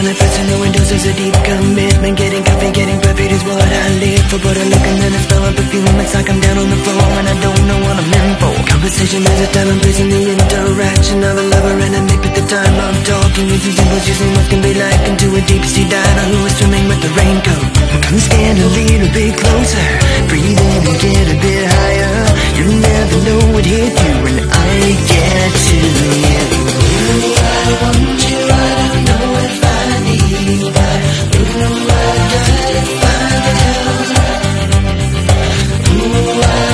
silent person who endorses a deep commitment. Getting coffee, getting perfect is what I live for. But I look and then I smell a perfume. It's like I'm down on the floor and I don't know what I'm in for. Conversation is a time and place in the interaction of a lover and a mate. But the time I'm talking is as simple as using what can be like into a deep sea diver who is swimming with the raincoat. Come stand a little bit closer, breathe in and get a bit higher. You never know what hit you